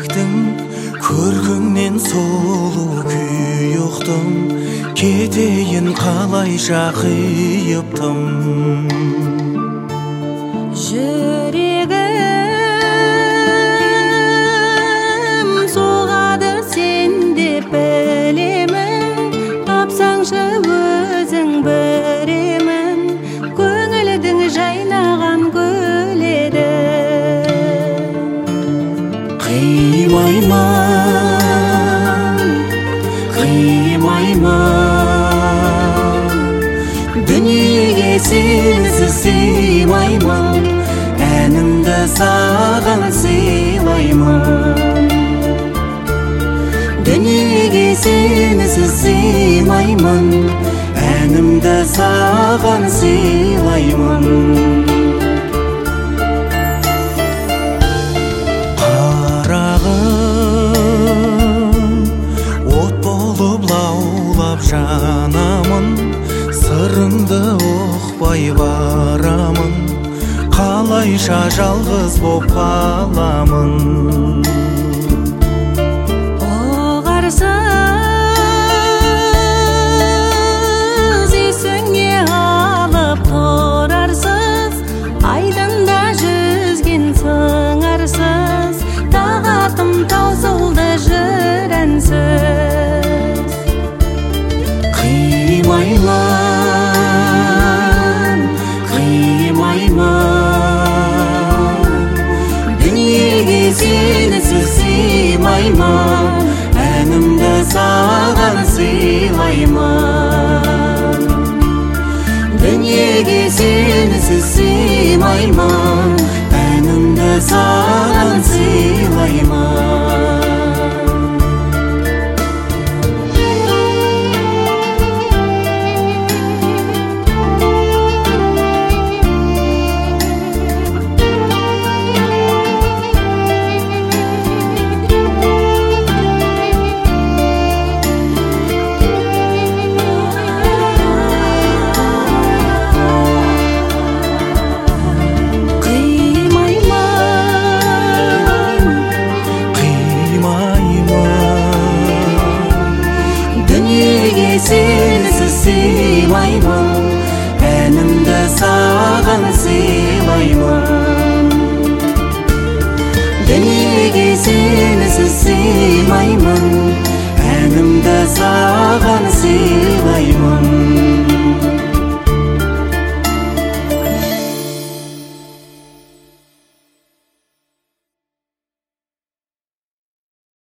жүректің көркіңнен сұлу күй ұқтым, кетейін қалайша қиыптым. Жүрегім соғады сен деп білемін, тапсаңшы өзің біремін, көңілдің жайнаған гүл еді. Қимаймын, дүниеге сенсіз сыймаймын, әнімді саған сыйлаймын. Дүниеге сенсіз сыймаймын, әнімді саған сыйлаймын. Жанамын, сырыңды ұқпай барамын, қалайша жалғыз боп қаламын. Оғарсыз есіңе алып тұрарсыз, айдында жүзген сыңарсыз, тағатым таусылды жырансыз. Қимаймын, дүниеге сенсіз сыймаймын, әнімді саған сыйлаймын. Дүниеге сенсіз сыймаймын, әнімді саған сыйлаймын. Сенсіз сыймаймын, әнімді саған сыйлаймын. Дүниеге сенсіз сыймаймын, әнімді саған сыйлаймын.